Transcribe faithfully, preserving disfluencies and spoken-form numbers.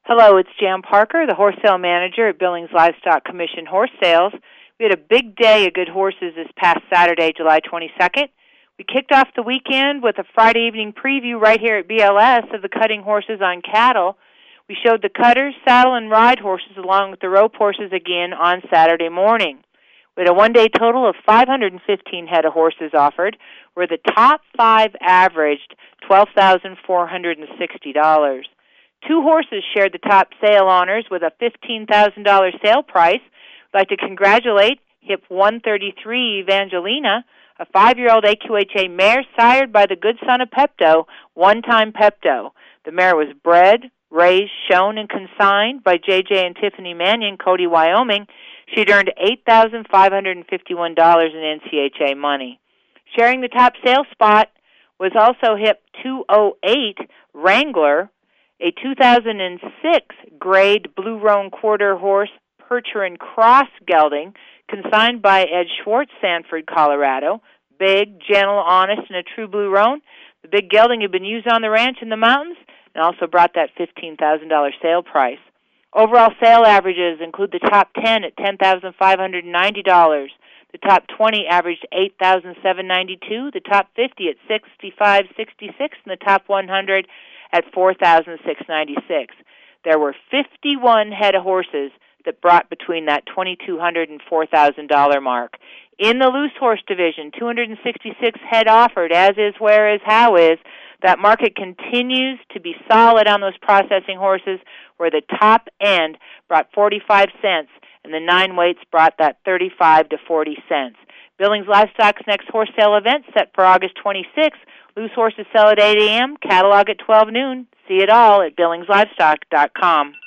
Hello, it's Jan Parker, the horse sale manager at Billings Livestock Commission Horse Sales. We had a big day of good horses this past Saturday, July twenty-second. We kicked off the weekend with a Friday evening preview right here at B L S of the cutting horses on cattle. We showed the cutters, saddle, and ride horses along with the rope horses again on Saturday morning. We had a one-day total of five hundred fifteen head of horses offered, where the top five averaged twelve thousand four hundred sixty dollars. Two horses shared the top sale honors with a fifteen thousand dollars sale price. I'd like to congratulate Hip one thirty-three Evangelina, a five-year-old A Q H A mare sired by the good son of Pepto, one-time Pepto. The mare was bred, raised, shown, and consigned by J J and Tiffany Mannion, Cody, Wyoming. She'd earned eight thousand five hundred fifty-one dollars in N C H A money. Sharing the top sale spot was also Hip two oh eight Wrangler, a two thousand six grade Blue Roan quarter horse Percher and Cross gelding, consigned by Ed Schwartz, Sanford, Colorado. Big, gentle, honest, and a true Blue Roan. The big gelding had been used on the ranch in the mountains and also brought that fifteen thousand dollars sale price. Overall sale averages include the top ten at ten thousand five hundred ninety dollars. The top twenty averaged eight thousand seven hundred ninety-two dollars. The top fifty at sixty-five sixty-six, and the top one hundred at four thousand six hundred ninety-six dollars. There were fifty-one head of horses that brought between that twenty-two hundred dollars and four thousand dollars mark. In the loose horse division, two hundred sixty-six head offered, as is, where is, how is. That market continues to be solid on those processing horses, where the top end brought forty-five cents and the nine weights brought that thirty-five to forty cents. Billings Livestock's next horse sale event set for August twenty-sixth. Loose horses sell at eight a.m., catalog at twelve noon. See it all at billings livestock dot com.